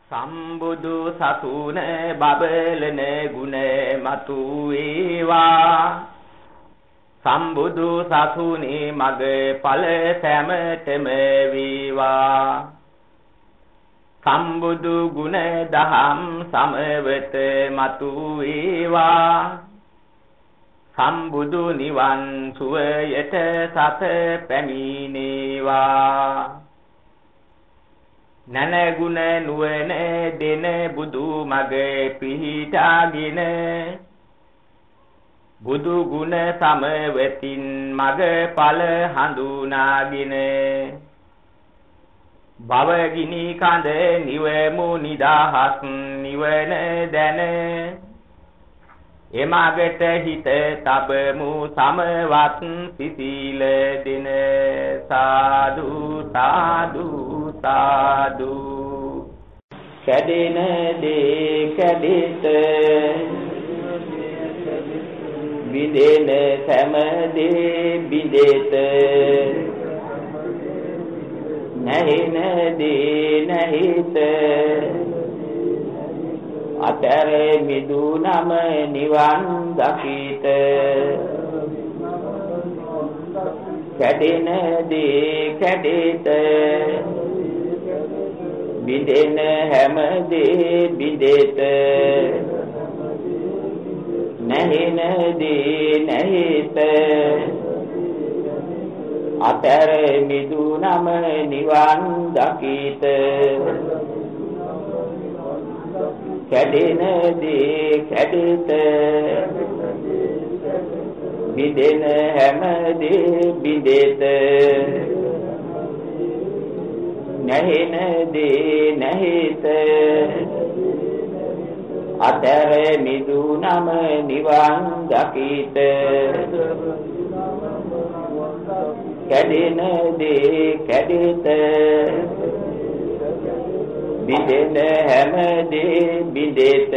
සම්බුදු සසුන බබලන ගුණ මතු වේවා සම්බුදු සසුනේ මග ඵල සැමතම වේවා සම්බුදු ගුණ දහම් සමවත මතු වේවා සම්බුදු නිවන් සුවයට සත පැමිණේවා නනගුණ නුවණ දෙන බුදු මග පිහිටාගෙන බුදු ගුණ සමවතින් මග ඵල හඳුනාගෙන භවගිනි කඳ නිවමු නිදහස් නිවන දැන එමගට හිත තබමු සමවත් සිසිල දින සාදු සාදු සාදු කැඩෙන දේ කැඩෙත විදෙන සෑම දේ බිඳෙත නැහෙන දේ නැහිත අතර මිදුනම නිවන් දකිත කැඩෙන දේ කැඩෙත බිඳෙන හැම දේ බිඳෙත නැහෙන දේ නැහිත අතර මිදුනම නිවන් දකිත කැඩෙන දේ කැඩෙත බිඳෙන හැම දේ බිඳෙත නැහෙන දේ නැහිත අතර මිදුනම නිවන් දකිත කැඩෙන දේ කැඩෙත බිඳෙන හැම දේ බිඳෙත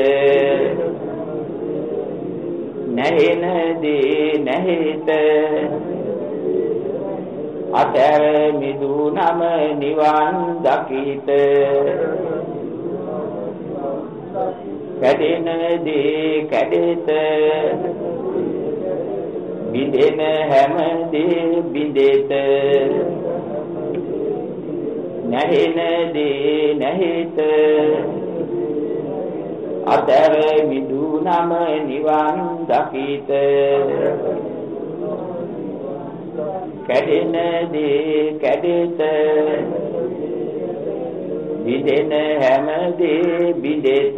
නැහෙන දේ නැහිත අතර මිදුනම නිවන් දකිත කැඩෙන දේ කැඩෙත බිඳෙන හැම දේ බිඳෙත නැහෙන දේ නැහිත අතර මිදුනම නිවන් දකිත කැඩෙන දේ කැඩෙත බිඳෙන හැම දේ බිඳෙත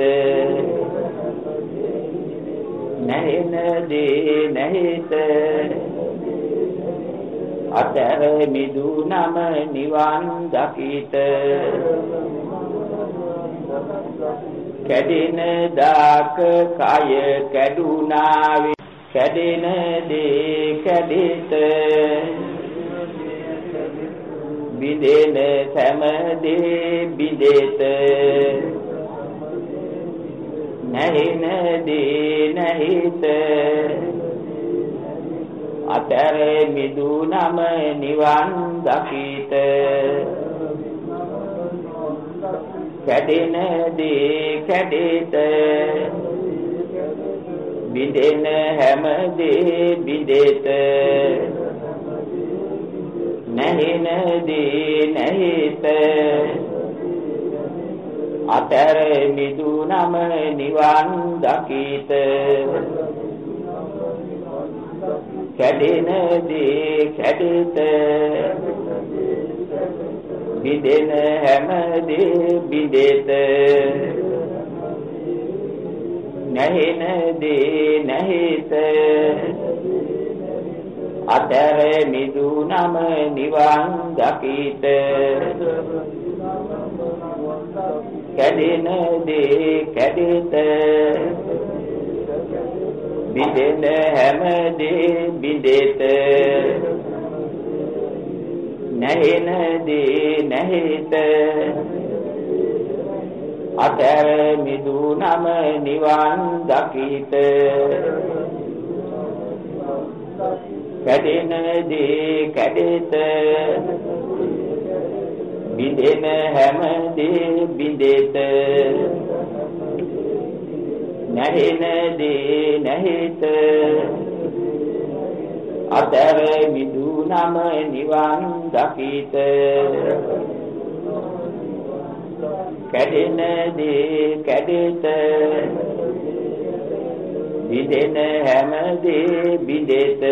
නැහෙන දේ නැහිත අතර මිදුනම නිවන් දකිත කැඩෙන දාක කය කැඩුනා කැඩෙන දේ කැඩෙත බිඳෙන සෑම දේ බිඳෙත නැහෙන දේ නැහිත අතර මිදුනම නිවන් දකිත කැඩෙන දේ කැඩෙත බිඳෙන හැම දේ බිඳෙත නැහෙන දේ නැහිත අතර මිදුනම නිවන් දකිත කැඩෙන දේ කැඩෙත බිඳෙන හැම දේ බිඳෙත නැහෙන දේ නැහිත අතර මිදුනම නිවන් දකිත කැඩෙන දේ කැඩෙත බිඳෙන හැම දේ බිඳෙත නැහෙන දේ නැහිත අතර මිදුනම නිවන් දකිත කැඩෙන දේ කැඩෙත බිඳෙන හැම දේ බිඳෙත නැහෙන දේ නැහිත අතර මිදුනම නිවන් දකිත කැඩෙන දේ කැඩෙත බිඳෙන හැම දේ බිඳෙත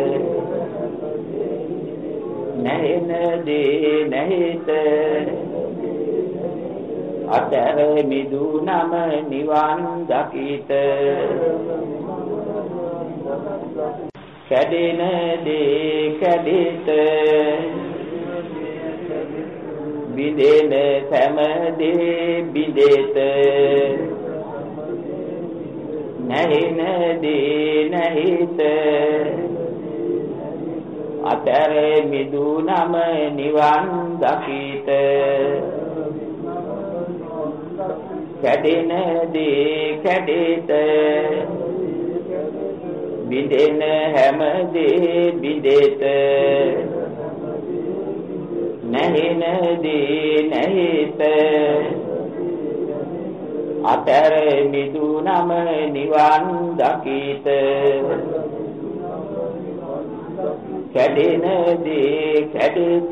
නැහෙන දේ නැහිත අතර මිදුනම නිවන් දකිත කැඩෙන දේ කැඩෙත බිඳෙන හැම දේ බිඳෙත නැහෙන දේ නැහිත අතර මිදුනම නිවන් දකිත කැඩෙන දේ කැඩෙත බිඳෙන හැම දේ බිඳෙත නැහෙන දේ නැහිත අතර මිදුනම නිවන් දකිත කැඩෙන දේ කැඩෙත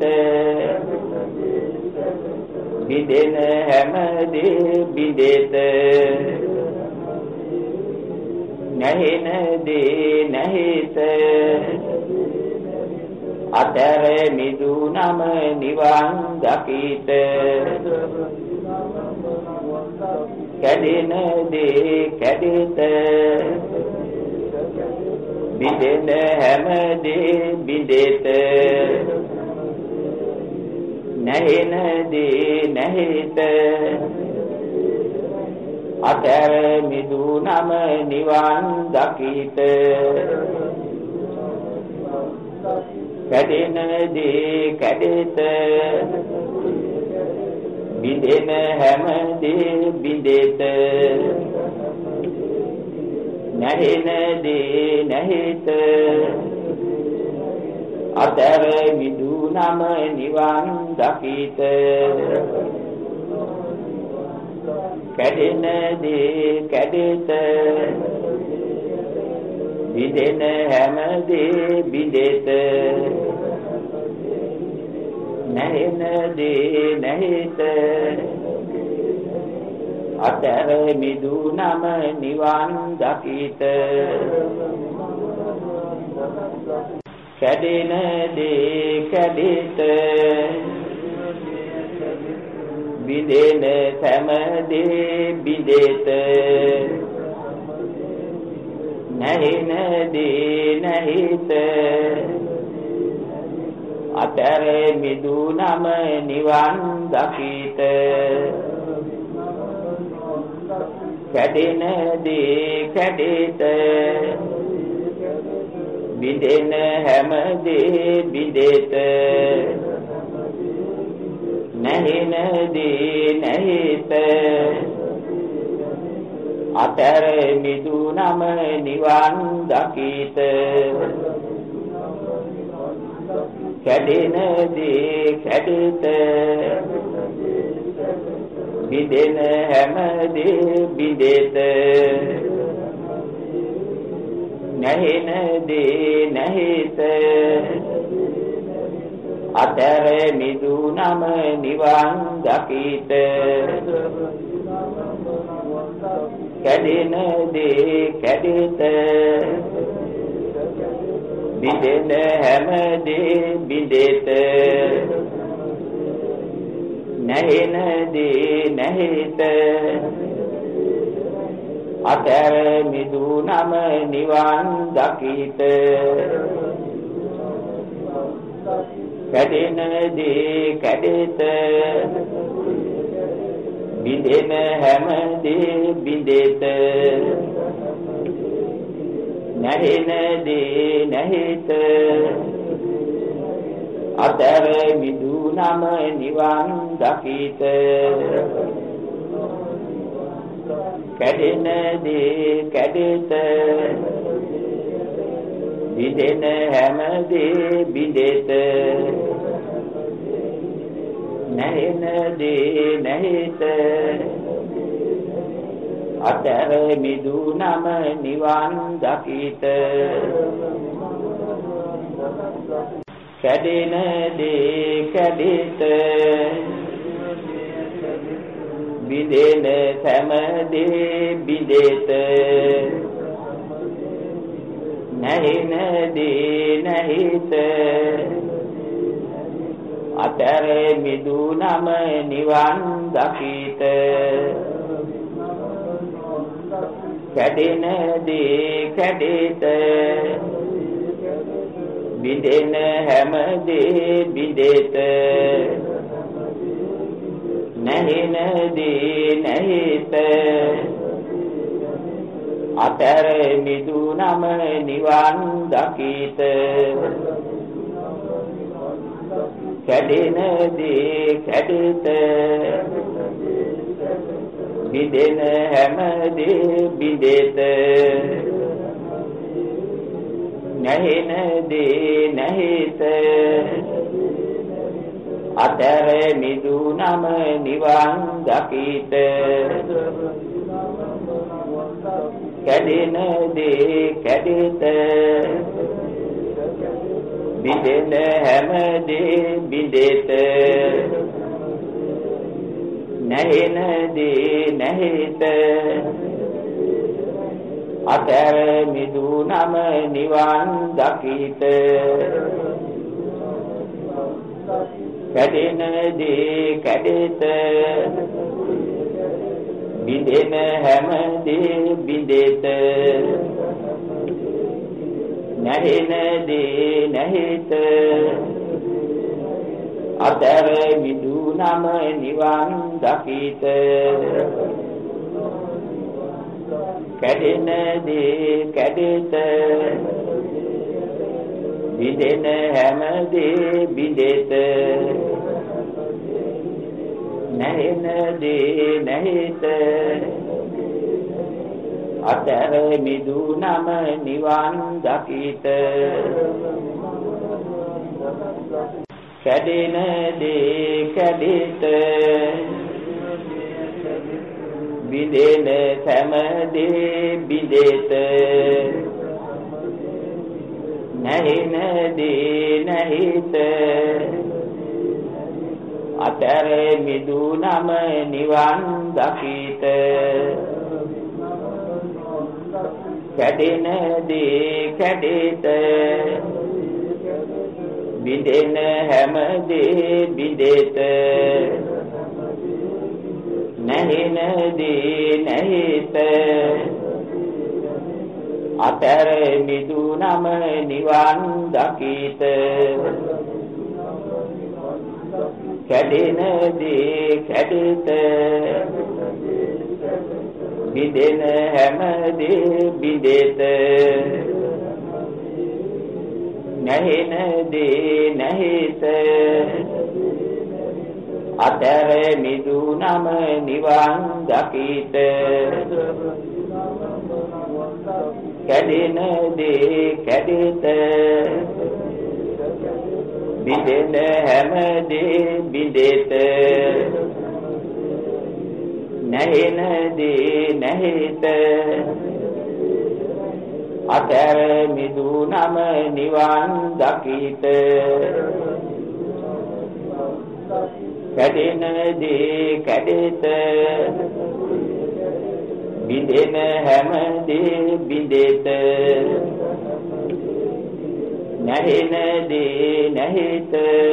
බිඳෙන හැම දේ බිඳෙත නැහෙන දේ නැහිත අතර මිදුනම නිවන් දකිත කැඩෙන දේ කැඩෙත බිඳෙන හැම දේ බිඳෙත නැහෙන දේ නැහිත අතර මිදුනම නිවන් දකිත කැඩෙන දේ කැඩෙත බිඳෙන හැම දේ බිඳෙත නැහෙන දේ නැහිත අතර මිදුනම නිවන් දකිත කැඩෙන දේ කැඩෙත බිඳෙන හැම දේ බිඳෙත නැහෙන දේ නැහිත අතර මිදුනම නිවන් දකිත කැඩෙන දේ කැඩෙත බිඳෙන හැම දේ බිඳෙත නැහෙන දේ නැහිත අතර මිදුනම නිවන් දකිත කැඩෙන දේ කැඩෙත බිඳෙන හැම දේ බිඳෙත නැහෙන දේ නැහිත අතර මිදුනම නිවන් දකිත කැඩෙන දේ කැඩෙත බිඳෙන හැම දේ බිඳෙත නැහෙන දේ නැහිත අතර මිදුනම නිවන් දකිත කැඩෙන දේ කැඩෙත බිඳෙන හැම දේ බිඳෙත නැහෙන දේ නැහිත අතර මිදුනම නිවන් දකිත කැඩෙන දේ කැඩෙත බිඳෙන හැම දේ බිඳෙත නැහෙන දේ නැහිත අතර මිදුනම නිවන් දකිත කැඩෙන දේ කැඩෙත බිඳෙන හැම දේ බිඳෙත නැහෙන දේ නැහිත අතර මිදුනම නිවන් දකිත කැඩෙන දේ කැඩිත බිඳෙන සෑම දේ බිඳෙත නැහෙන දේ නැහිත අතර මිදුනම නිවන් දකිත කැඩෙන දේ කැඩිත බිඳෙන හැම දේ බිඳෙත නැහෙන දේ නැහිත අතර මිදුනම නිවන් දකිත කැඩෙන දේ කැඩිත බිඳෙන හැම දේ බිඳෙත නැහෙන දේ නැහිත අතර මිදුනම නිවන් දකිත කැඩෙන දේ කැඩිත බිඳෙන හැම දේ බිඳෙත නැහෙන දේ නැහිත අතර මිදුනම නිවන් දකිත කැඩෙන දේ කැඩිත බිඳෙන හැම දේ බිඳෙත නැහෙන දේ නැහිත අතර මිදුනම නිවන් දකිත කැඩෙන දේ කැඩිත බිඳෙන හැම දේ බිඳෙත නැහෙන දේ නැහිත අතර මිදුනම නිවන් දකිත කැඩෙන දේ කැඩිත බිඳෙන සෑම දේ බිඳෙත නැහෙන දේ නැහිත අතර මිදුනම නිවන් දකිත කැඩෙන දේ කැඩිත බිඳෙන හැම දේ බිඳෙත නැහෙන දේ නැහිත අතර මිදුනම නිවන් දකිත කැඩෙන දේ කැඩිත බිඳෙන හැම දේ බිඳෙත නැහෙන දේ නැහිත අතර මිදුනම නිවන් දකිත කැඩෙන දේ කැඩිත බිඳෙන හැම දේ බිඳෙත නැහෙන දේ නැහිත අතර මිදුනම නිවන් දකිත කැඩෙන දේ කැඩිත බිඳෙන හැම දේ බිඳෙත නැහෙන දේ නැහිත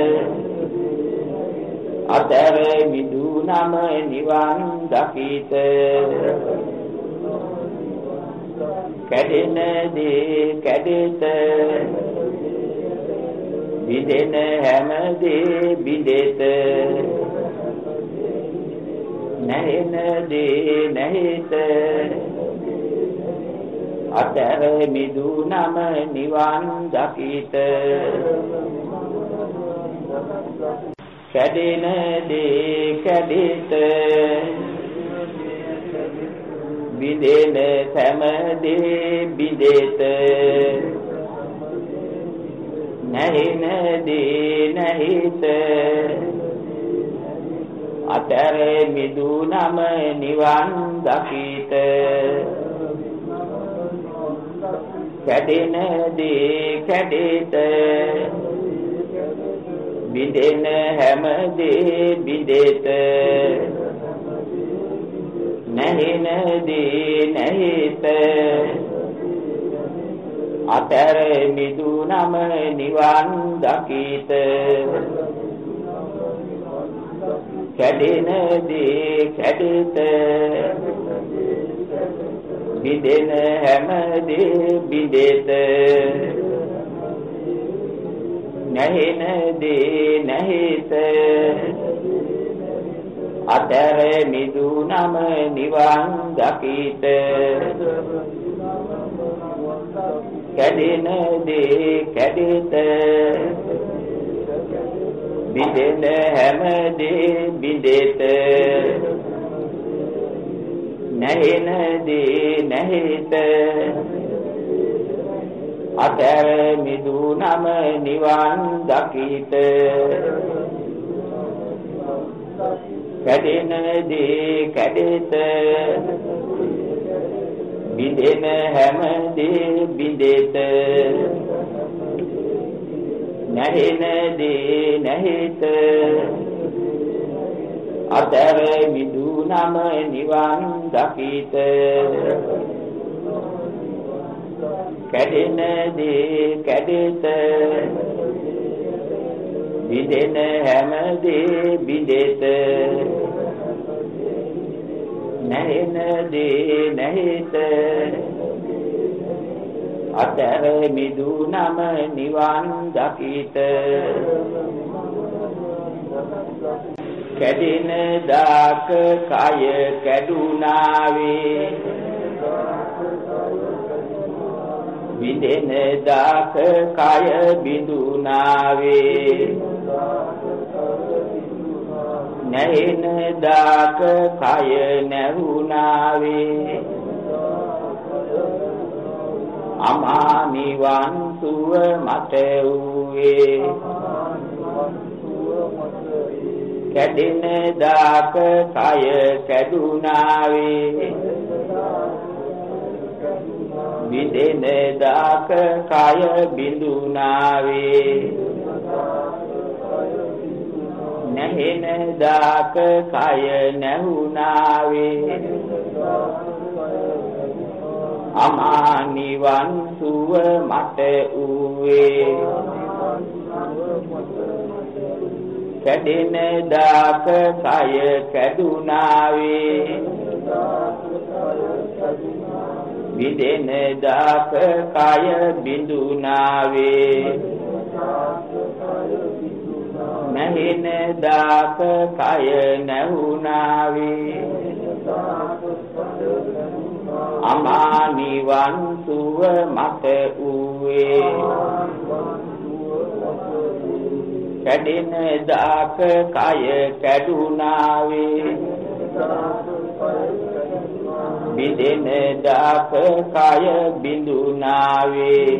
අතර මිදුනම නිවන් දකිත කැඩෙන දේ කැඩිත බිඳෙන හැම දේ බිඳෙත නැහෙන දේ නැහිත අතර මිදුනම නිවන් දකිත කැඩෙන දේ කැඩිත බිඳෙන සෑම දේ බිඳෙත නැහෙන දේ නැහිත අතර මිදුනම නිවන් දකිත කැඩෙන දේ කැඩෙත බිඳෙන හැම දේ බිඳෙත නැහෙන දේ නැහෙත අතර මිදුනම නිවන් දකිත කැඩෙන දේ කැඩෙත බිඳෙන හැම දේ බිඳෙත නැහෙන දේ නැහෙත අතර මිදුනම නිවන් දකිත කැඩෙන දේ කැඩෙත බිඳෙන හැම දේ බිඳෙත නැහෙන දේ නැහෙත අතර මිදුනම නිවන් දකිත කැඩෙන දේ කැඩෙත බිඳෙන හැම දේ බිඳෙත නැහෙන දේ නැහෙත අතර මිදුනම නිවන් දකිත කැඩෙන දේ කැඩෙත බිඳෙන හැම දේ බිඳෙත නැහෙන දේ නැහෙත අතර මිදුනම නිවන් දකිත කැඩෙන දාක කය කැඩුනාවේ බිඳෙන දාක කය බිඳුනාවේ නැහෙන දාක කය නැහුනාවේ අමා නිවන් සුව මට වූයේ කැඩෙන දාක කය කැඩුනාවේ බිඳෙන දාක කය බිඳුනාවේ නැහෙන දාක කය නැහුනාවේ අමා නිවන් සුව මට වූයේ කැඩෙන දාක කය කැඩුනාවේ බිඳෙන දාක කය බිඳුනාවේ නැහෙන දාක කය නැහුනාවේ අමා නිවන් සුව මට වූයේ කැඩෙන දාක කය කැඩුනාවේ බිඳෙන දාක කය බිඳුනාවේ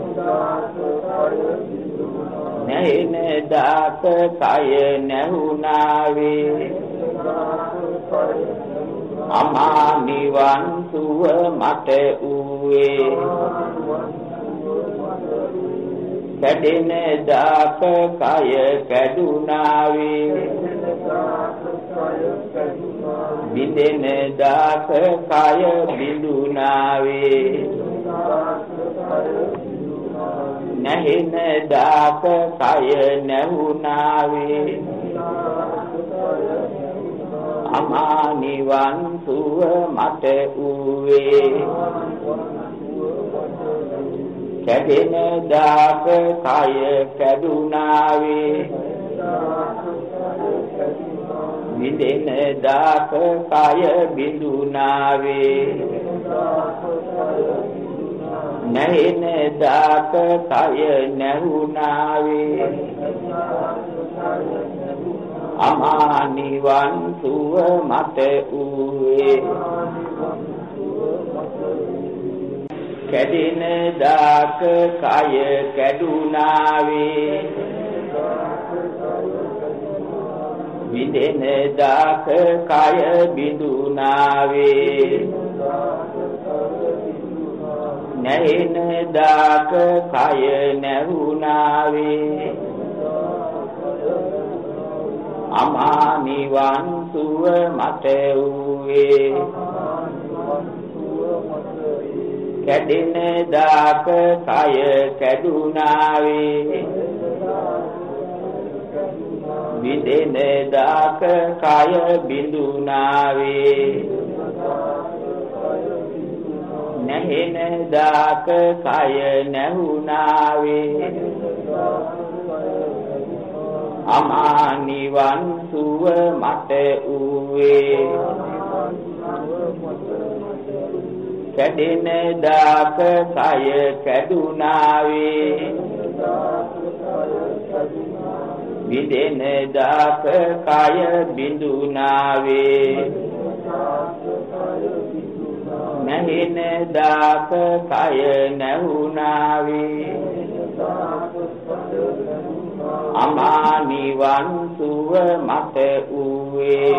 නැහෙන දාක කය නැහුනාවේ අමා නිවන් සුව මට වූයේ කැඩෙන දාක කය කැඩුනාවේ බිඳෙන දාක කය බිඳුනාවේ නැහෙන දාක කය නැහුනාවේ අමා නිවන් සුව මට වූයේ කැඩෙන දාක කය කැඩුනාවේ බිඳෙන දාක කය බිඳුනාවේ නැහෙන දාක කය නැහුනාවේ අමා නිවන් සුව මට වූයේ කැඩෙන දාක කය කැඩුනාවේ විඳෙන දාක කය බිඳුනාවේ නැහෙන දාක කය නැහුනාවේ අමා නිවන් සුව මත වූවේ කැඩෙන දාක කය කැඩුනාවේ විඳෙන දාක කය බිඳුනාවේ නැහෙන දාක කය නැහුනාවේ අමා නිවන් සුව මත වූවේ කැඩෙන දාක කය කැඩුනාවේ විඳෙන දාක කය බිඳුනාවේ නැහෙන දාක කය නැහුනාවේ අමා නිවන් සුව මත වූවේ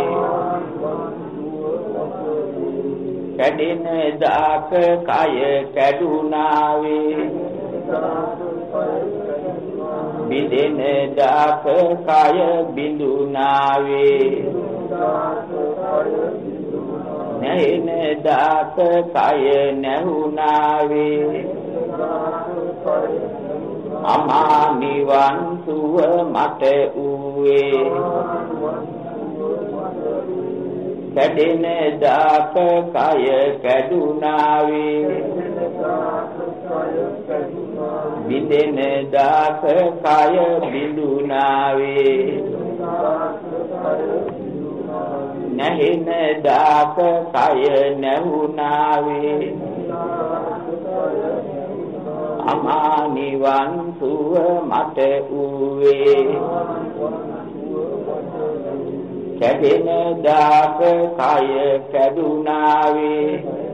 කැඩෙන දාක කය කැඩුනාවේ විඳෙන දාක කය බිඳුනාවේ නැහෙන දාක කය නැහුනාවේ අමා නිවන් සුව මත වූවේ කැඩෙන දාක කය කැඩුනාවේ විඳෙන දාක කය බිඳුනාවේ නැහෙන දාක කය නැහුනාවේ අමා නිවන් සුව මත වූවේ කැඩෙන දාක කය කැඩුනාවේ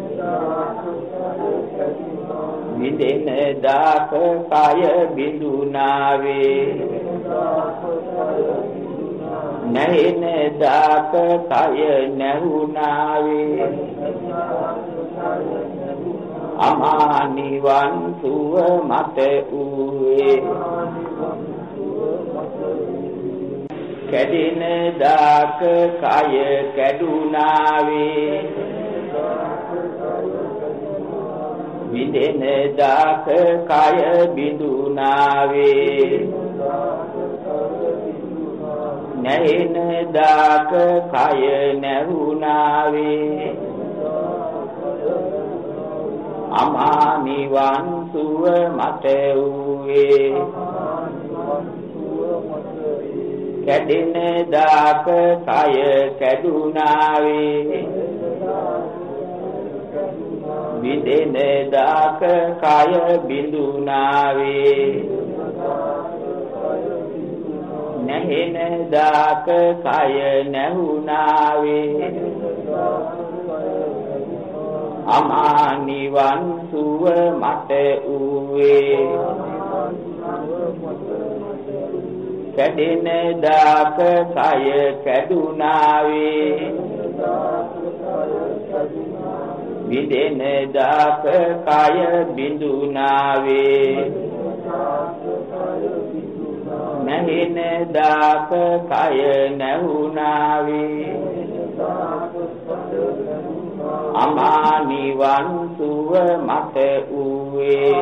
විඳෙන දාක කය බිඳුනාවේ නැහෙන දාක කය නැහුනාවේ අමා නිවන් සුව මත වූවේ කැඩෙන දාක කය කැඩුනාවේ විඳෙන දාක කය බිඳුනාවේ නැහෙන දාක කය නැහුනාවේ අමා නිවන් සුව මත වූවේ කැඩෙන දාක කය කැඩුනාවේ විඳෙන දාක කය බිඳුනාවේ නැහෙන දාක කය නැහුනාවේ අමා නිවන් සුව මත වූවේ කැඩෙන දාක කය කැඩුනාවේ විඳෙන දාක කය බිඳුනාවේ නැහෙන දාක කය නැහුනාවේ අමා නිවන් සුව මත වූවේ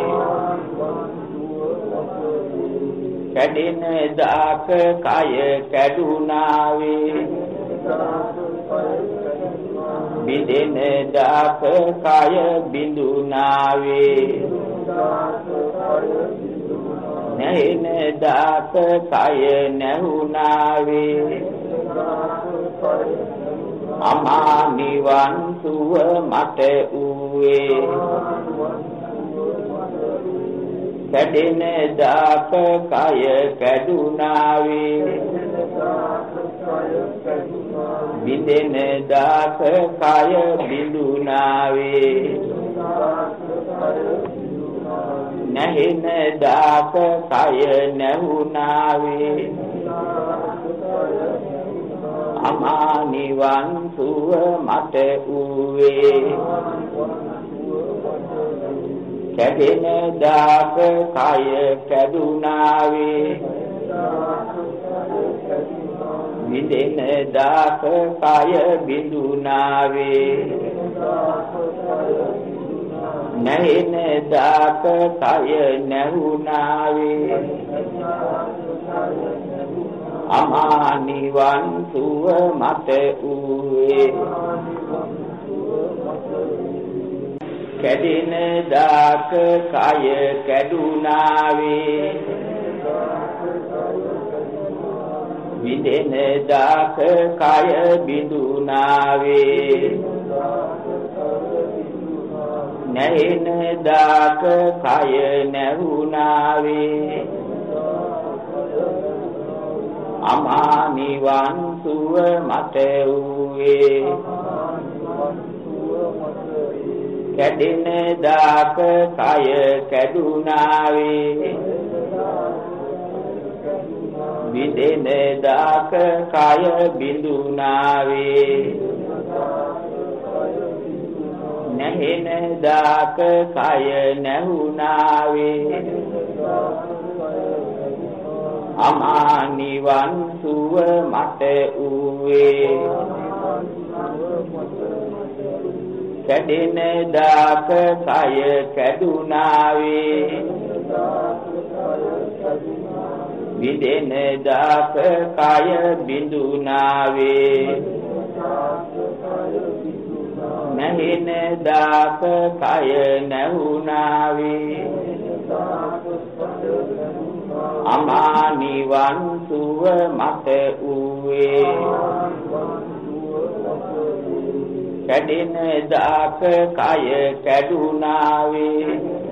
කැඩෙන දාක කය කැඩුනාවේ විඳෙන දාක කය බිඳුනාවේ නැහෙන දාක කය නැහුනාවේ අමා නිවන් සුව මත වූවේ කැඩෙන දාක කය කැඩුනාවේ විඳෙන දාක කය බිඳුනාවේ නැහෙන දාක කය නැහුනාවේ අමා නිවන් සුව මට වූවේ කැඩෙන දාක කය කැඩුනාවේ විදෙන දාක කය බිඳුනාවේ නැහෙන දාක කය නැහුනාවේ අමා නිවන් සුව මට වූවේ කැඩෙන දාක කය කැඩුනාවේ විදෙන දාක කය බිඳුනාවේ නැහෙන දාක කය නැහුනාවේ අමා නිවන් සුව මට වූවේ කැඩෙන දාක කය කැඩුනාවේ විදෙන දාක කය බිඳුනාවේ නැහෙන දාක කය නැහුනාවේ අමා නිවන් සුව මට වූවේ කැඩෙන දාක කය කැඩුනාවේ විදෙන දාක කය බිඳුනාවේ නැහෙන දාක කය නැහුනාවේ අමා නිවන් සුව මට වූවේ කැඩෙන දාක කය කැඩුනාවේ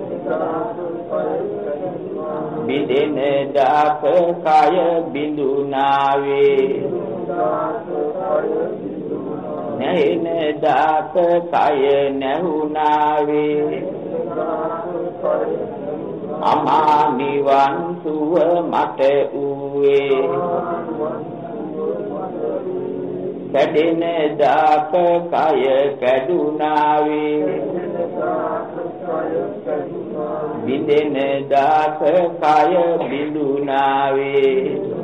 විදෙන දාක කය බිඳුනාවේ නැහෙන දාක කය නැහුනාවේ අමා නිවන් සුව මට වූවේ කැඩෙන දාක කය කැඩුනාවේ විදෙන දාක කය බිඳුනාවේ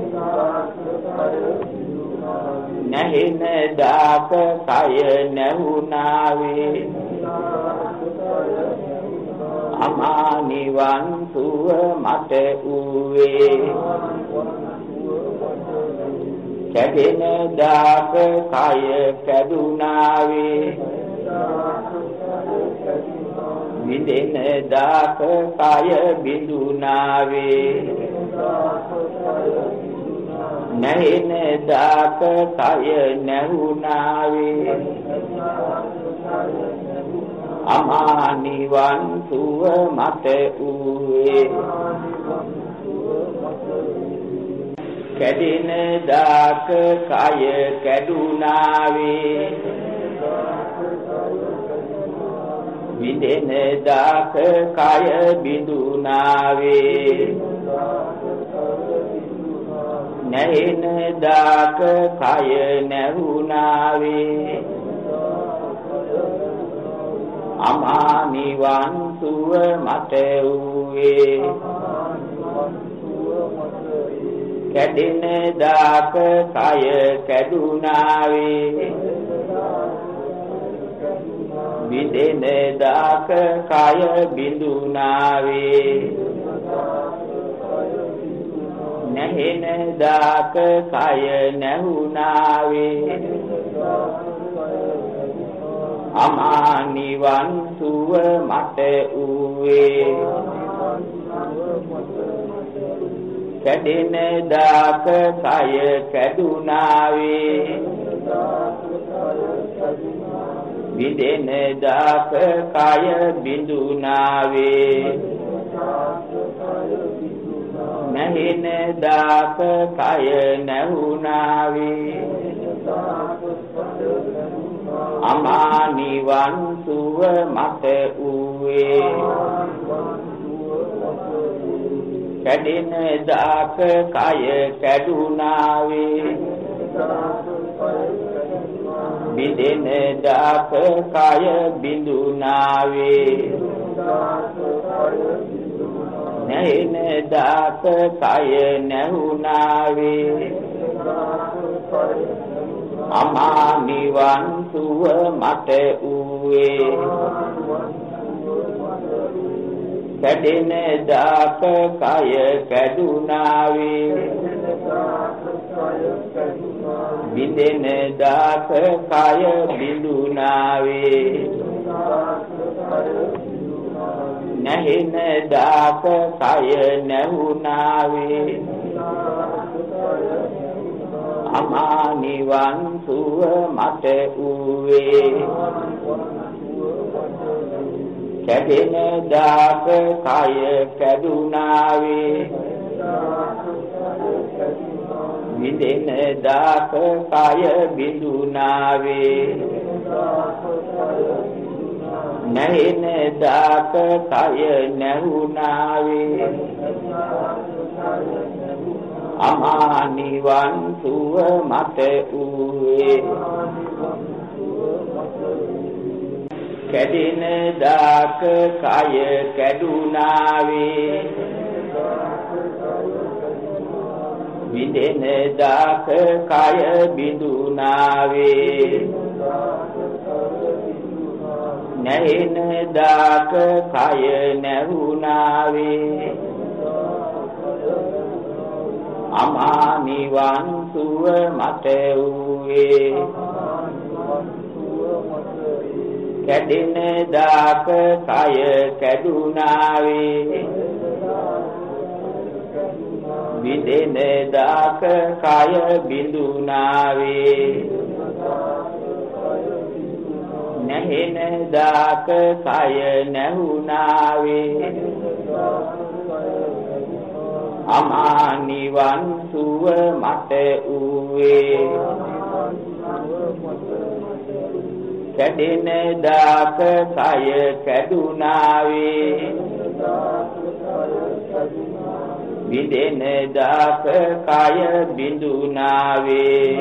නැහෙන දාක කය නැහුනාවේ අමා නිවන් සුව මට වූවේ කැඩෙන දාක කය කැඩුනාවේ විදෙන දාක කය බිඳුනාවේ නැහෙන දාක කය නැහුනාවේ අමා නිවන් සුව මට වූවේ කැඩෙන දාක කය කැඩුනාවේ විදෙන දාක කය බිඳුනාවේ නැහෙන දාක කය නැහුනාවේ අමා නිවන් සුව මට වූවේ කැඩෙන දාක කය කැඩුනාවේ විදෙන දාක කය බිඳුනාවේ නැහෙන දාක කය නැහුනාවේ අමා නිවන් සුව මට වූවේ කැඩෙන දාක කය කැඩුනාවේ විදෙන දාක කය බිඳුනාවේ නැහෙන දාක කය නැහුනාවේ අමා නිවන් සුව මට වූවේ කැඩෙන දාක කය කැඩුනාවේ බිඳෙන දාක කය බිඳුනාවේ නැහෙන දාක කය නැහුනාවේ අමා නිවන් සුව මට ඌවේ කැඩෙන දාක කය කැඩුනාවේ බිඳෙන දාක කය බිඳුනාවේ නැහෙන දාක කය නැහුනාවේ අමා නිවන් සුව මට ඌවේ කැඩෙන දාක කය කැඩුනාවේ බිඳෙන දාක කය බිඳුනාවේ නැහෙන දාක කය නැහුනාවේ අමා නිවන් සුව මට ඌවේ කැඩෙන දාක කය කැඩුනාවේ බිඳෙන දාක කය බිඳුනාවේ නැහෙන දාක කය නැහුනාවේ අමා නිවන් සුව මට ඌවේ කැඩෙන දාක කය කැඩුනාවේ බිඳෙන දාක කය බිඳුනාවේ නැහෙන දාක කය නැහුනාවේ අමා නිවන් සුව මට ඌවේ කැඩෙන දාක කය කැඩුනාවේ බිඳෙන දාක කය බිඳුනාවේ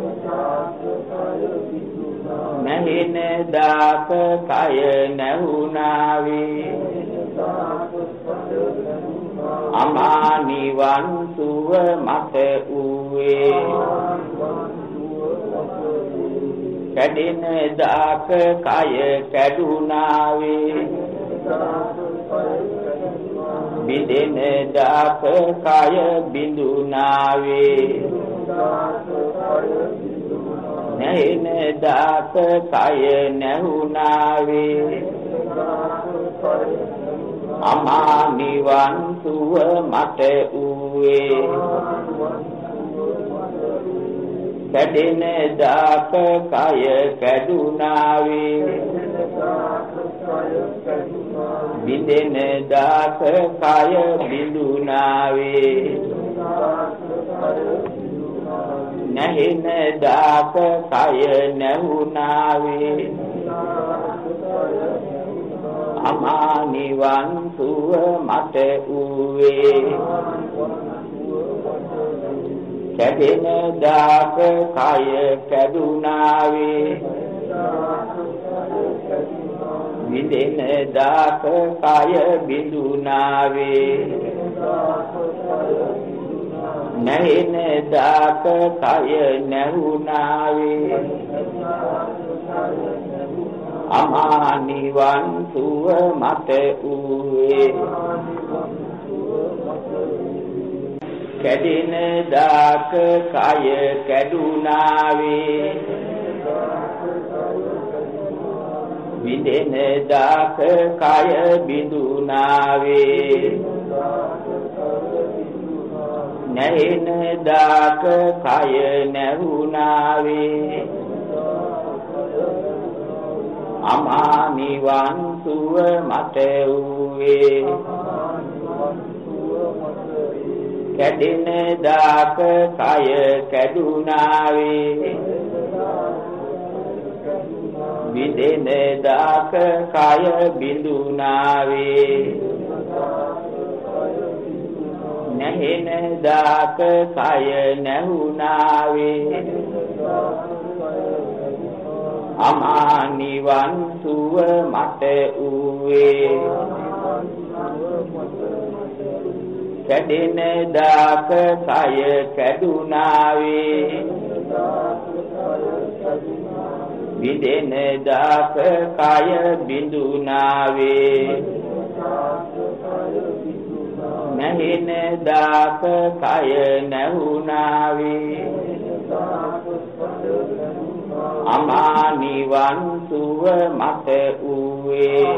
නැහෙන දාක කය නැහුනාවේ අමා නිවන් සුව මට ඌවේ කැඩෙන දාක කය කැඩුනාවේ බිඳෙන දාක කය බිඳුනාවේ නැහෙන දාක කය නැහුනාවේ අමා නිවන් සුව මට ඌවේ කැඩෙන දාක කය කැඩුනාවේ බිඳෙන දාක කය බිඳුනාවේ නැහෙන දාක කය නැහුනාවේ අමා නිවන් සුව මට ඌවේ කැඩෙන දාක කය කැඩුනාවේ බිඳෙන දාක කය බිඳුනාවේ නැහෙන දාක කය නැහුනාවේ අමා නිවන් සුව මට ඌවේ කැඩෙන දාක කය කැඩුනාවේ බිඳෙන දාක කය බිඳුනාවේ නැහෙන දාක කය නැහුනාවේ අමා නිවන් සුව මට ඌවේ කැඩෙන දාක කය කැඩුනාවේ බිඳෙන දාක කය බිඳුනාවේ නැහෙන දාක කය නැහුනාවේ අමා නිවන් සුව මට ඌවේ කැඩෙන දාක කය කැඩුනාවේ විදෙන දාක කය බිඳුනාවේ නැහින දාක කය නැහුනාවේ අමා නිවන් සුව මට ඌවේ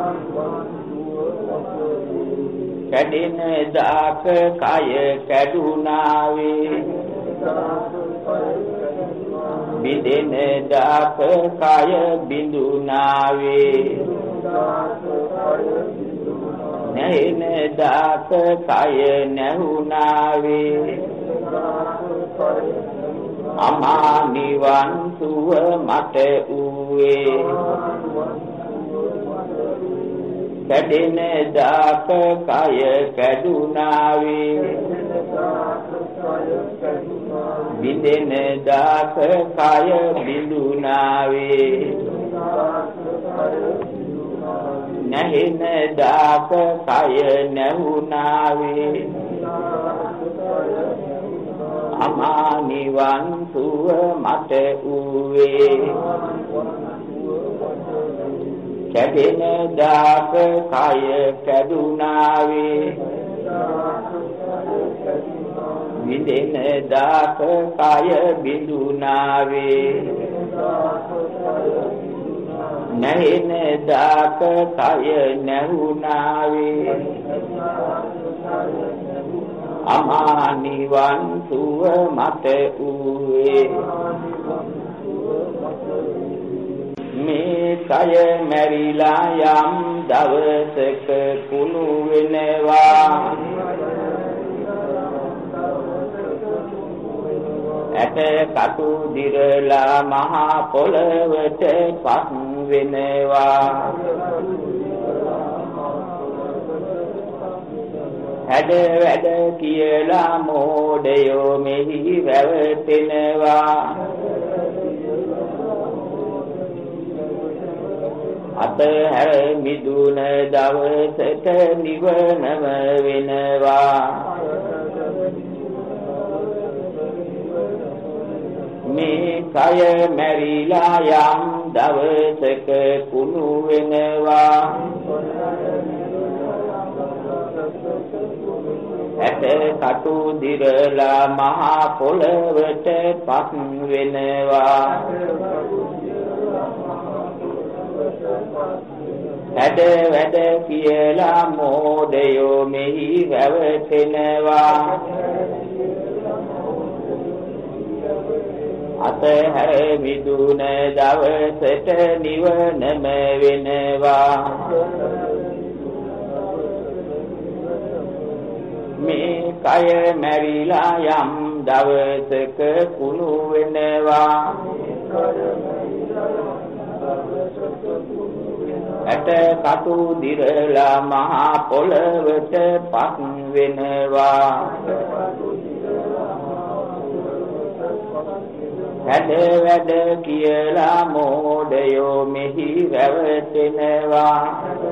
කැඩෙන දාක කය කැඩුනාවේ බිඳෙන දාක කය බිඳුනාවේ නැහින දාක කය නැහුනාවේ අමා නිවන් සුව මට ඌවේ කැඩෙන දාක කය කැඩුනාවේ බිඳෙන දාක කය බිඳුනාවේ නැහින දාක කය නැහුනාවේ අමා නිවන් සුව මට ඌවේ කැඩෙන දාක කය කැඩුනාවේ විඳෙන දාක කය බිඳුනාවේ නැහින දාක කය නැහුනාවේ අමා නිවන් සුව මට ඌවේ මේ කය මැරිලා යම් දවසක කුණු වෙනවා ඇට කටු දිරලා මහා පොළවට පස් වෙනවා හැඩ වැඩ කියලා මෝඩයෝ මෙහි රැවටෙනවා අතහැර මිදුන දවසට නිවනම වෙනවා මේ කය මැරිලා යම් දවසක කුණු වෙනවා ඇට කටු දිරලා මහා පොළවට පස් වෙනවා හැඩ වැඩ කියලා මෝඩයෝ මෙහි රැවටෙනවා අතහැර මිදුන දවසට නිවනම වෙනවා මේ කය මැරිලා යම් දවසක කුණු වෙනවා ඇට කටු දිරලා මහා පොළවට පස් වෙනවා හැඩ වැඩ කියලා මෝඩයෝ මෙහි රැවටෙනවා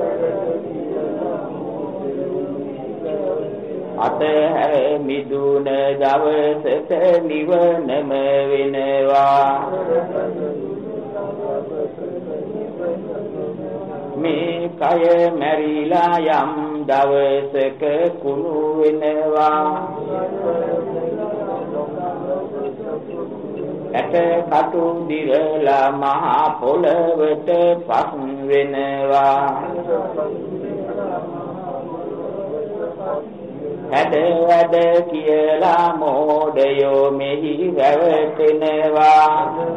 අතහැර මිදුන දවසට නිවනම වෙනවා මේ කය මැරිලා යම් දවසක කුණු වෙනවා ඇට කටු දිරලා මහා පොළවට පස් වෙනවා හැඩ වැඩ කියලා මෝඩයෝ මෙහි රැවටෙනවා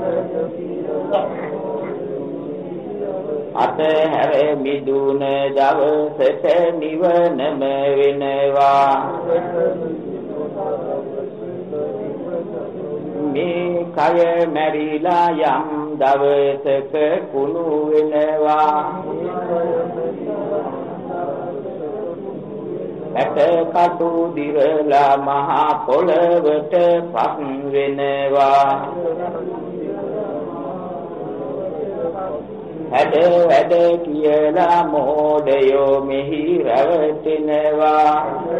අතහැර මිදුන දවසට නිවනම වෙනවා මේ කය මැරිලා යම් දවසක කුණු වෙනවා ඇට කටු දිරලා මහා පොළවට පස් වෙනවා හැඩ වැඩ කියලා මෝඩයෝ මෙහි රැවටෙනවා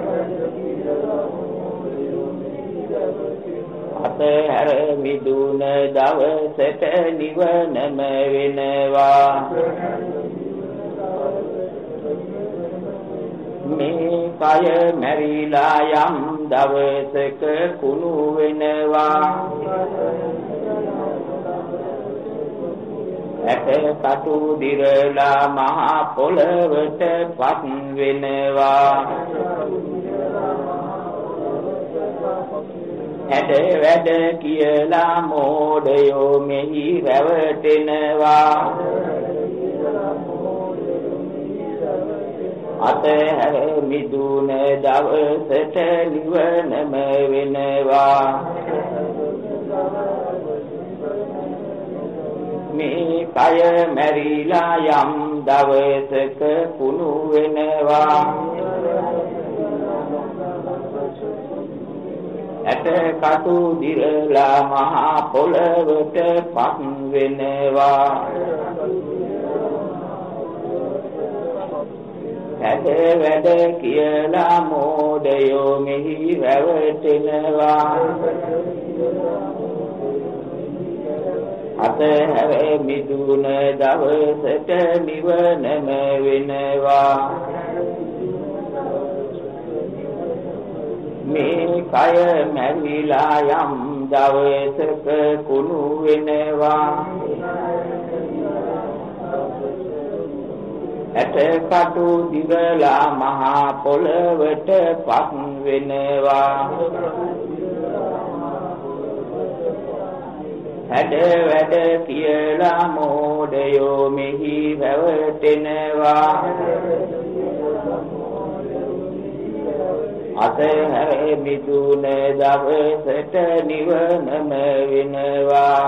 අතහැර මිදුන දවසට නිවනම වෙනවා මේ කය මැරිලා යම් දවසක කුණු වෙනවා ඇට කටු දිරලා මහා පොළවට පත් වෙනවා හැඩ වැඩ කියලා මෝඩයෝ මෙහි රැවටෙනවා අතහැර මිදුන දවසට නිවනම වෙනවා මේ කය මැරිලා යම් දවසක කුණු වෙනවා ඇට කටු දිරලා මහා පොළවට පත් වෙනවා හැඩ වැඩ කියලා මෝඩයෝ මෙහි රැවටෙනවා අතහැර මිදුන දවසට නිවනම වෙනවා මේ කය මැරිලා යම් දවසක කුණු වෙනවා ඇට කටු දිරලා මහා පොළවට පත් වෙනවා හැඩ වැඩ කියලා මෝඩයෝ මෙහි රැවටෙනවා අතහැර මිදුන දවසට නිවනම වෙනවා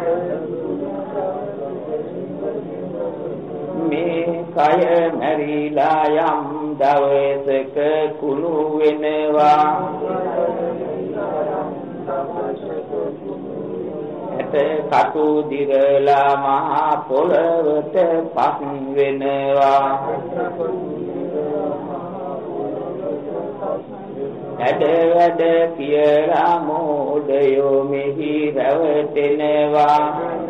මේ කය මැරිලා යම් දවසක කුණු වෙනවා ඇට කටු දිරලා මහා පොළවට පත් වෙනවා හැඩ වැඩ කියලා මෝඩයෝ මෙහි රැවටෙනවා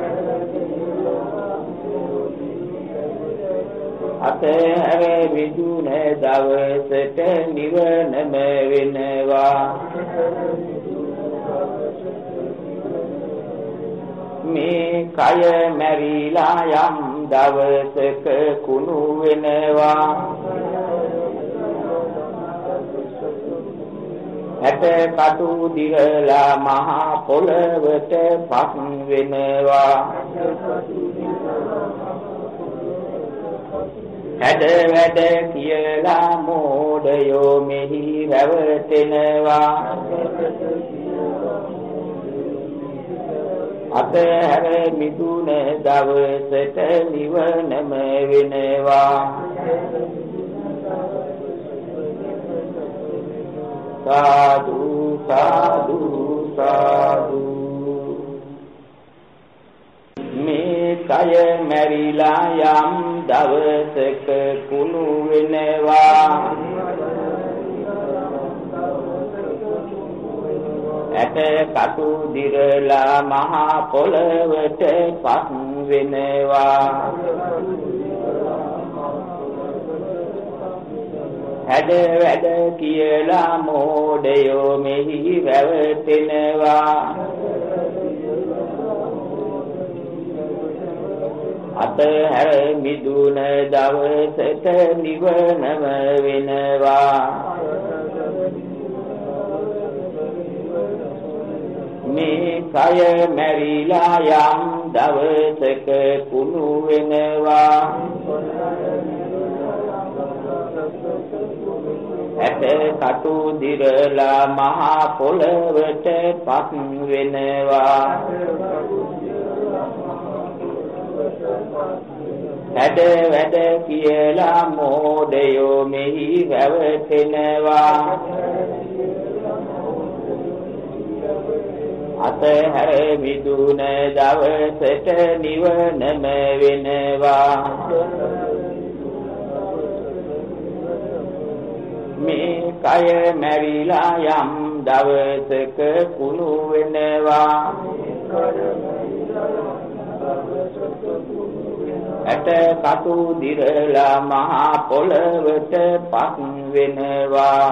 අතහැර මිදුන දවසට නිවනම වෙනවා මේ කය මැරිලා යම් දවසක කුණු වෙනවා ඇට කටු දිරලා මහා පොළවට පත් වෙනවා හැඩ වැඩ කියලා මෝඩයෝ මෙහි රැවටෙනවා අතහැර මිදුන දවසට නිවනම වෙනවා සාදු සාදු සාදු මේ කය මැරිලා යම් දවසක කුණු වෙනවා ඇට කටු දිරලා මහා පොළවට පත් වෙනවා හැඩ වැඩ කියලා මෝඩයෝ මෙහි රැවටෙනවා අතහැර මිදුන දවසට නිවනම වෙනවා මේ කය මැරිලා යම් දවසක කුණු වෙනවා ඇට කටු දිරලා මහා පොළවට පත් වෙනවා හැඩ වැඩ කියලා මෝඩයෝ මෙහි රැවටෙනවා අතහැර මිදුන දවසට නිවනම වෙනවා මේ කය මැරිලා යම් දවසක කුණු වෙනවා ඇට කටු දිරලා මහා පොළවට පත් වෙනවා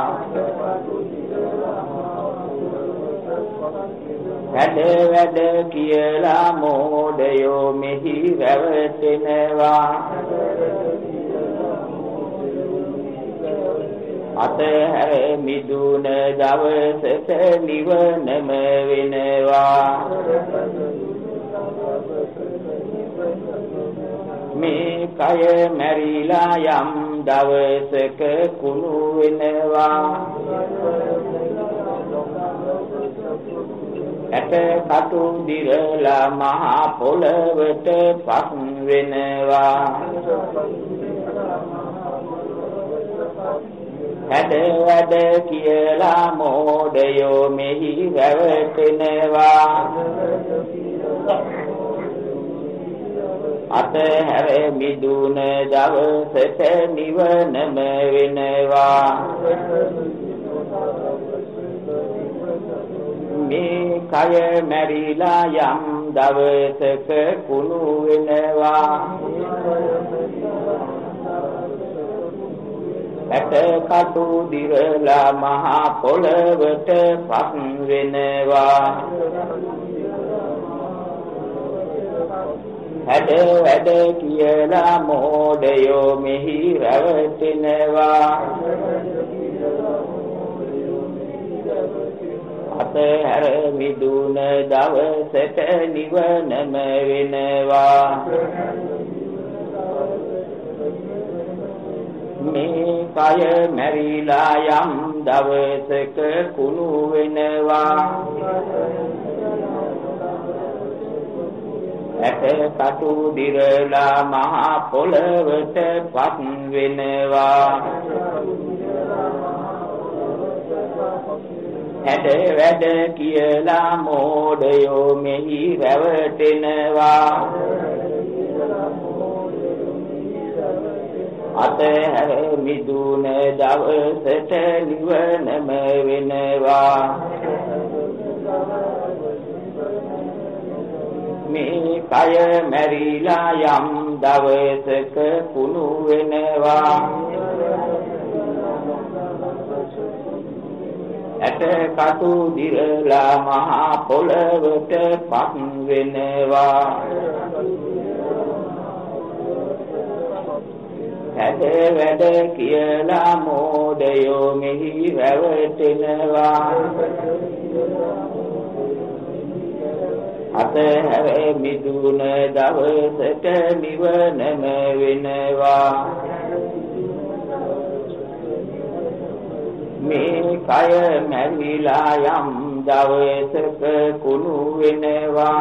වැඩ කියලා මෝඩයෝ මෙහි රැවටෙනවා අතහැර මිදුන දවසට නිවනම වෙනවා මේ කය මැරිලා යම් දවසක කුණු වෙනවා ඇට කටු දිරලා මහා පොළවට පත් වෙනවා වැඩ කියලා මෝඩයෝ මෙහි රැවටෙනවා අතහැර මිදුන දවසට නිවනම වෙනවා මේ කය මැරිලා යම් දවසක කුණු වෙනවා ඇට කටු දිරලා මහා පොළවට පත් වෙනවා වැඩ කියලා මෝඩයෝ මෙහි රැවටෙනවා අතහැර මිදුන දවසට නිවනම වෙනවා මේ කය මැරිලා යම් දවසක කුණු වෙනවා ඇට කටු දිරලා මහා පොළවට පත් වෙනවා වැඩ කියලා මෝඩයෝ මෙහි රැවටෙනවා අතහැර මිදුන දවසට නිවනම වෙනවා මේ කය මැරිලා යම් දවසක කුණු වෙනවා ඇට කටු දිරලා මහා පොළවට පත් වෙනවා වැඩ කියලා මෝඩයෝ මෙහි රැවටෙනවා අතහැර මිදුන දවසට නිවනම වෙනවා මේ කය මැරිලා යම් දවසක කුණු වෙනවා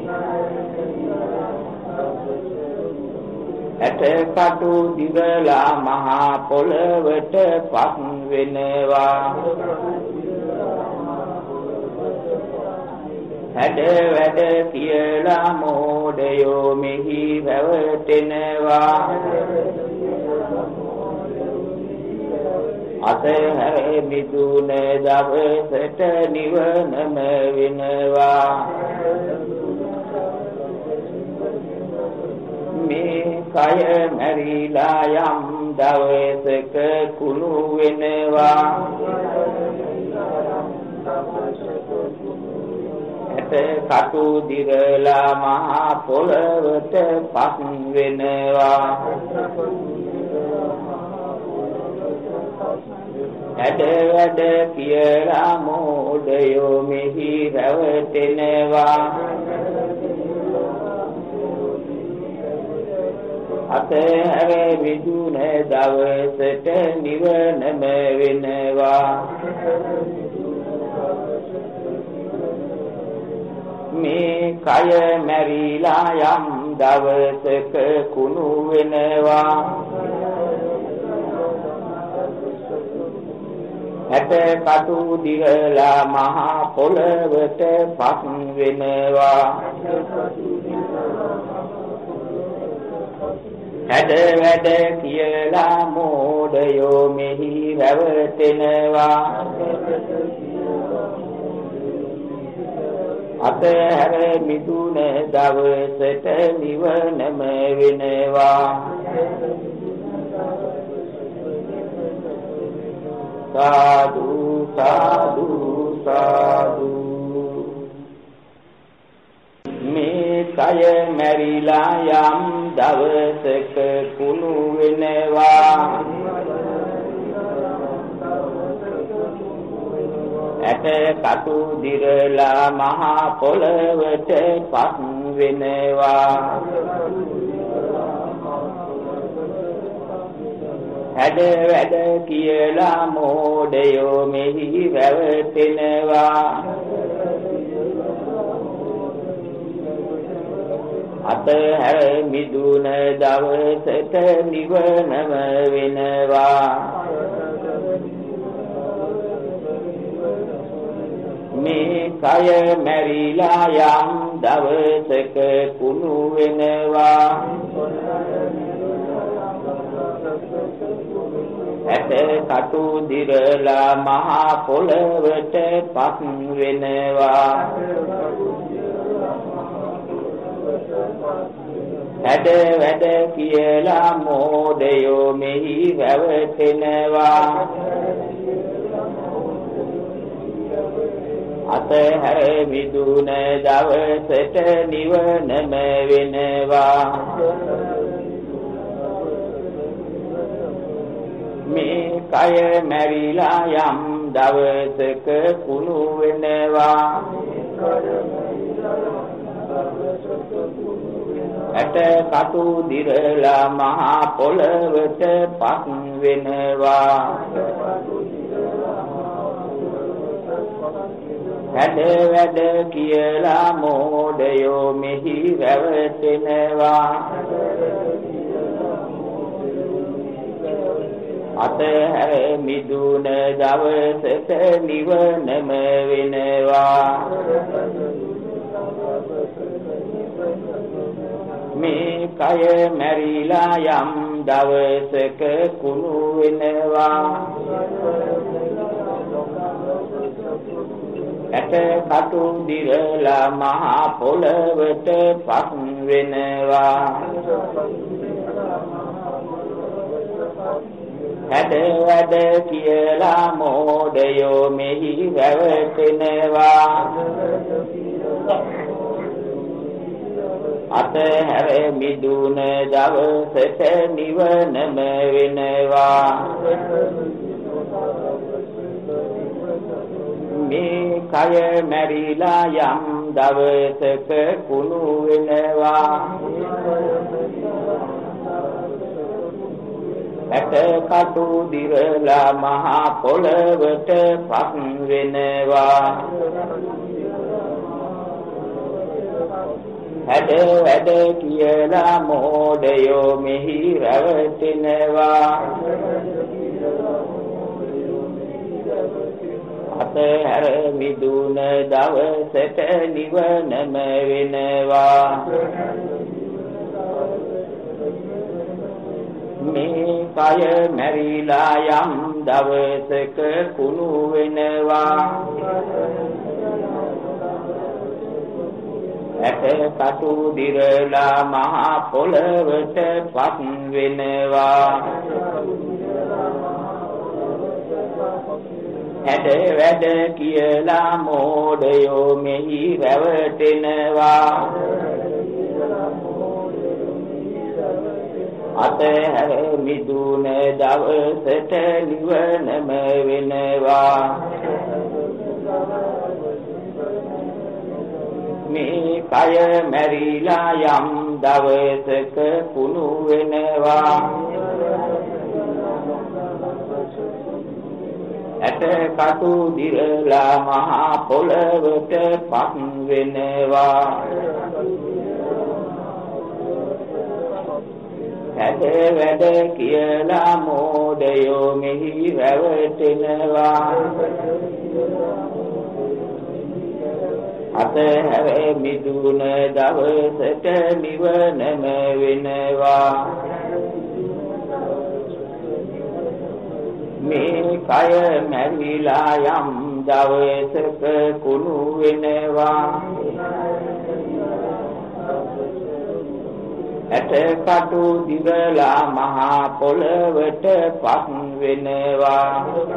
ඇට කටු දිරලා මහා පොළවට පත් වෙනවා වැඩ කියලා මෝඩයෝ මෙහි රැවටෙනවා අතහැර මිදුන දවසට නිවනම වෙනවා මේ කය මැරිලා යම් දවසක කුණු වෙනවා ඇට කටු දිරලා මහා පොළවට පත් වෙනවා වැඩ කියලා මෝඩයෝ මෙහි රැවටෙනවා අතහැර මිදුන දවසට නිවනම වෙනවා මේ කය මැරිලා යම් දවසක කුණු වෙනවා ඇට ඇට කටු දිරලා මහා පොළවට පස් වෙනවා හැඩ වැඩ කියලා මෝඩයෝ මෙහි රැවටෙනවා අතහැර මිදුන දවසට නිවනම වෙනවා සාදු සාදු සාදු මේ කය මැරිලා යම් දවසක කුණු වෙනවා ඇට කටු දිරලා මහා පොළවට පස් වෙනවා හැඩ වැඩ කියලා මෝඩයෝ මෙහි රැවටෙනවා අතහැර මිදුන දවසට නිවනම වෙනවා මේ කය මැරිලා යම් දවසක කුණු වෙනවා ඇට කටු දිරලා මහා පොළවට පස් වෙනවා හැඩ වැඩ කියලා මෝඩයෝ මෙහි රැවටෙනවා අතහැර මිදුන දවසට නිවනම වෙනවා මේ කය මැරිලා යම් දවසක කුණු වෙනවා ඇට කටු දිරලා මහා පොළවට පස් වෙනවා හැඩ වැඩ කියලා මෝඩයෝ මෙහි රැවටෙනවා අතහැර මිදුන දවසට නිවනම වෙනවා මේ කය මැරිලා යම් දවසක කුණු වෙනවා ඇට කටු දිරලා මහා පොළවට පස් වෙනවා හැඩ වැඩ කියලා මෝඩයෝ මෙහි රැවටෙනවා අතහැර මිදුන දවසට නිවනම වෙනවා මේ කය මැරිලා යම් දවසක කුණු වෙනවා ඇට කටු දිරලා මහා පොළවට පස් වෙනවා හැඩ වැඩ කියලා මෝඩයෝ මෙහි රැවටෙනවා අතහැර මිදුන දවසට නිවනම වෙනවා මේ කය මැරිලා යම් දවසක කුණු වෙනවා ඇට කටු දිරලා මහා පොළවට පස් වෙනවා හැඩ වැඩ කියලා මෝඩයෝ මෙහි රැවටෙනවා අතහැර මිදුන දවසට නිවනම වෙනවා මේ කය මැරිලා යම් දවසක කුණු වෙනවා ඇට කටු දිරලා මහා පොළවට පස් වෙනවා හැඩ වැඩ කියලා මෝඩයෝ මෙහි රැවටෙනවා අතහැර මිදුන දවසට නිවනම වෙනවා මේ කය මැරිලා යම් දවසක කුණු වෙනවා ඇට කටු දිවලා මහා පොළවට පස් වෙනවා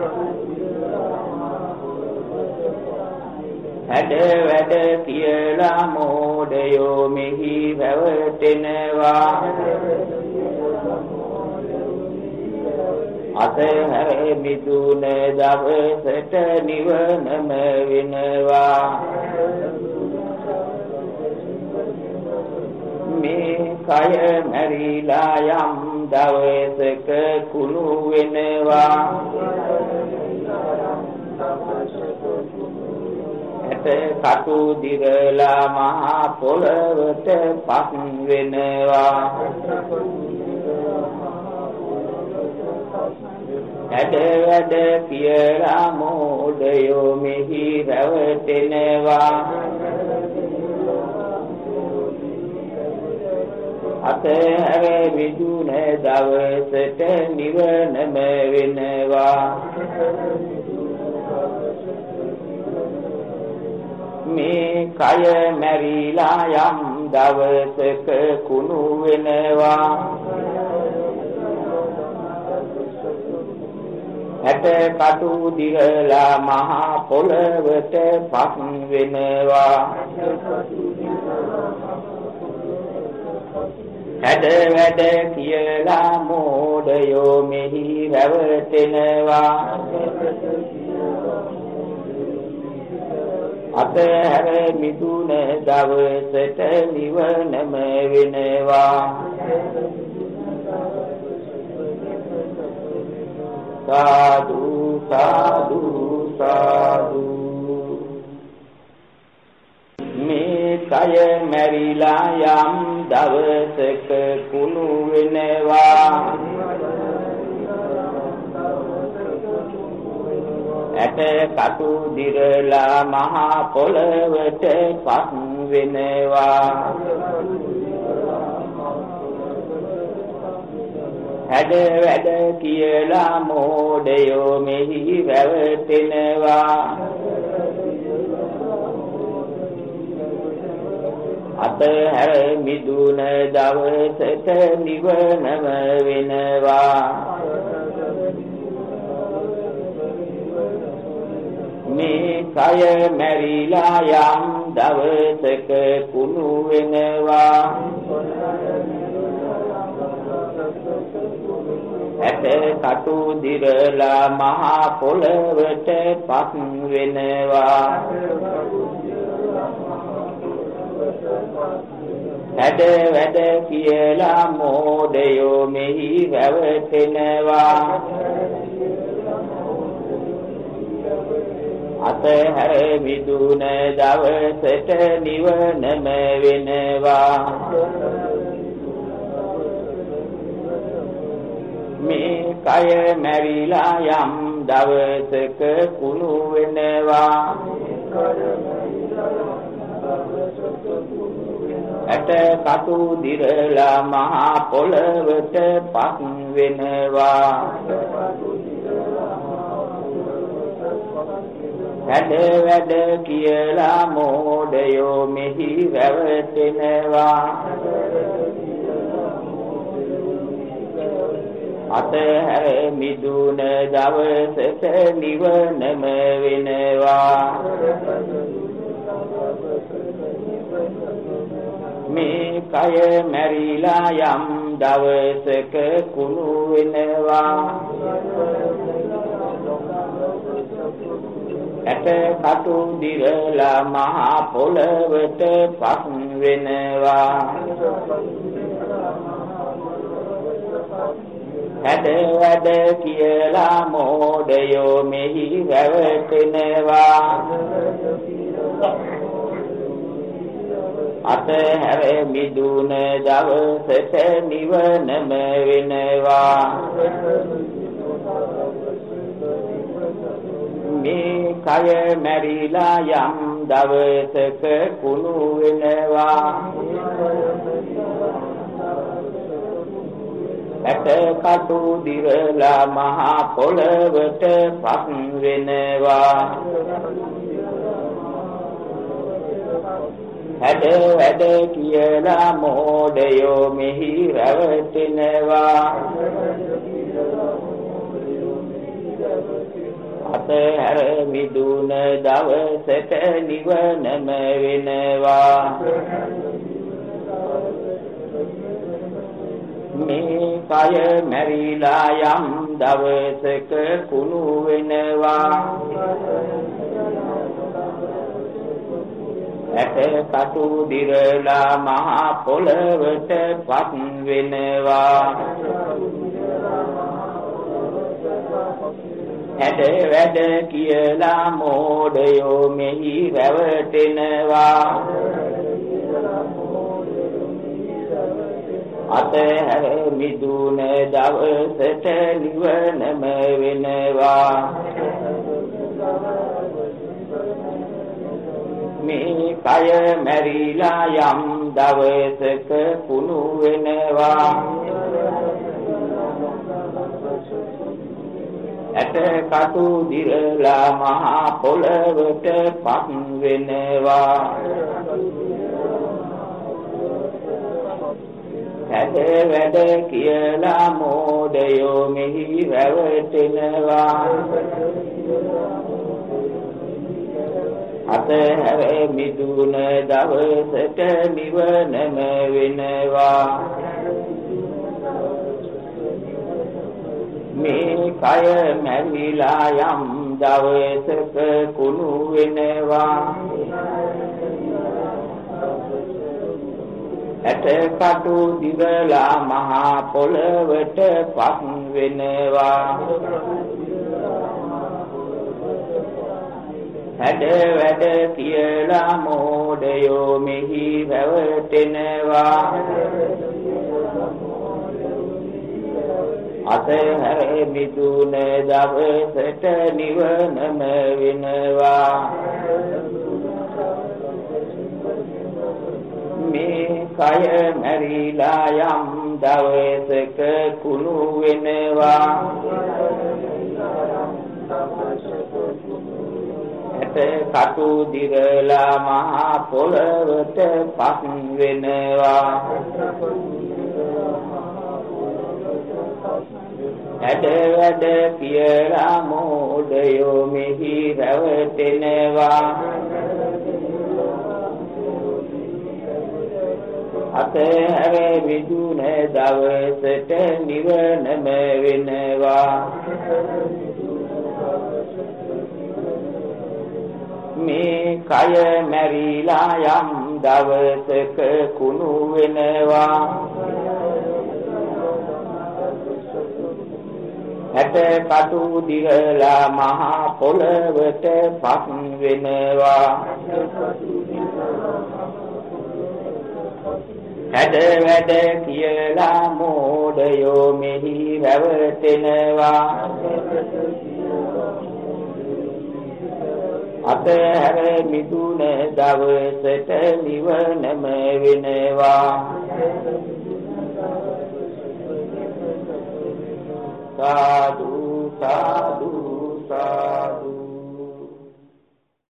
හැඩ වැඩ කියලා මෝඩයෝ මෙහි රැවටෙනවා අතහැර මිදුන දවසට නිවනම වෙනවා මේ කය මැරිලා යම් දවසක කුණු වෙනවා ඇට කටු දිරලා මහා පොළවට පස් වෙනවා හැඩ වැඩ කියලා මෝඩයෝ මෙහි රැවටෙනවා අතහැර මිදුන දවසට නිවනම වෙනවා මේ කය මැරිලා යම් දවසක කුණු වෙනවා ඇට කටු දිරලා මහා පොළවට පස් වෙනවා හැඩ වැඩ කියලා මෝඩයෝ මෙහි රැවටෙනවා අතහැර මිදුන දවසට නිවනම වෙනවා සාදු සාදු සාදු මේ කය මැරිලා යම් දවසක කුණු වෙනවා ඇට කටු දිරලා මහා පොළවට පස් වෙනවා හැඩ වැඩ කියලා මෝඩයෝ මෙහි රැවටෙනවා අතහැර මිදුන දවසට නිවනම වෙනවා මේ කය මැරිලා යම් දවසක කුණු වෙනවා ඇට කටු දිරලා මහා පොළවට පස් වෙනවා හැඩ වැඩ කියලා මෝඩයෝ මෙහි රැවටෙනවා අතහැර මිදුන දවසට නිවනම වෙනවා මේ කය මැරිලා යම් දවසක කුණු වෙනවා ඇට කටු දිරලා මහා පොළවට පස් වෙනවා හැඩ වැඩ කියලා මෝඩයෝ මෙහි රැවටෙනවා අතහැර මිදුන දවසට නිවනම වෙනවා මේ කය මැරිලා යම් දවසක කුණු වෙනවා ඇට කටු දිරලා මහා පොළවට පස් වෙනවා හැඩ වැඩ කියලා මෝඩයෝ මෙහි රැවටෙනවා අතහැර මිදුන දවසට නිවනම වෙනවා මේ කය මැරිලා යම් දවසක කුණු වෙනවා ඇට කටු දිරලා මහා පොළවට පස් වෙනවා හැඩ වැඩ කියලා මෝඩයෝ මෙහි රැවටෙනවා අතහැර මිදුන දවසට නිවනම වෙනවා මේ කය මැරිලා යම් දවසක කුණු වෙනවා ඇට කටු දිරලා මහා පොළවට පස් වෙනවා හැඩ වැඩ කියලා මෝඩයෝ මෙහි රැවටෙනවා අතහැර මිදුන දවසට නිවනම වෙනවා මේ කය මැරිලා යම් දවසක කුණු වෙනවා ඇට කටු දිරලා මහා පොළවට පස් වෙනවා හැඩ වැඩ කියලා මෝඩයෝ මෙහි රැවටෙනවා අතහැර මිදුන දවසට නිවනම වෙනවා මේ කය මැරිලා යම් දවසක කුණු වෙනවා ඇට කටු දිරලා මහා පොළවට පස් වෙනවා හැඩ වැඩ කියලා මෝඩයෝ මෙහි රැවටෙනවා අතහැර මිදුන දවසට නිවනම වෙනවා මේ කය මැරිලා යම් දවසක කුණු වෙනවා ඇට කටු දිරලා මහා පොළවට පස් වෙනවා හැඩ වැඩ කියලා මෝඩයෝ මෙහි රැවටෙනවා අතහැර මිදුන දවසට නිවනම වෙනවා මේ කය මැරිලා යම් දවසක කුණු වෙනවා ඇට කටු දිරලා මහා පොළවට පස් වෙනවා හැඩ වැඩ කියලා මෝඩයෝ මෙහි රැවටෙනවා අතහැර මිදුන දවසට නිවනම වෙනවා සාදු සාදු සාදු